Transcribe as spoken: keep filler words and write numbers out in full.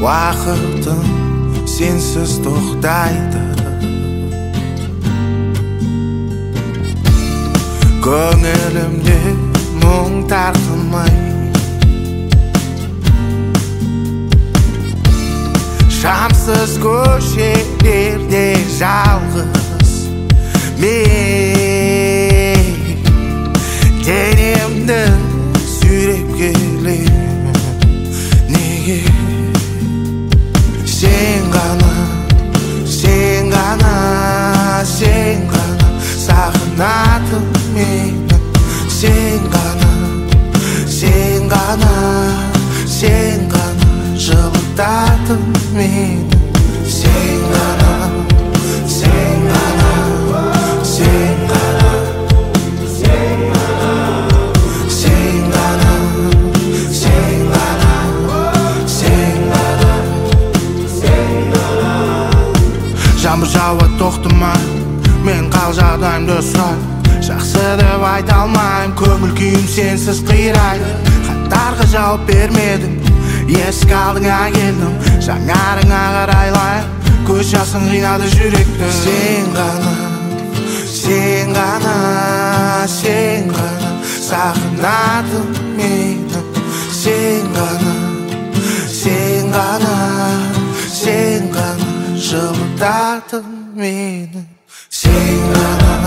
Уақытым сенсіз тоқтайды, көңілімде мұң тартылмай, шамсыз көшелерде жалғыз мен денемді сүйреп келемін. Неге? Сен ғана, сен ғана, сен ғана сағынатын мені. Сен ғана, сен ғана, сен ғана жылытатын мені. Сен ғана, сен ғана, сен ғана, сен ғана, сен ғана, сен ғана, сен ғана, сен ғана. Жаңбыр жауады тоқтамай, мен қал жағдайымды сұраймын. Жақсы деп айта алмаймын, көңіл күйім сенсіз қирайды. Хаттарға жауап бермедің, есік алдыңа келдім. Жаңарыңа қарайлайын, көз жасың қинады жүректі. Сен ғана, сен ғана, сен ғана сағынатын мені. Сен ғана, сен ғана, сен ғана жылытатын мені. Сен ғана.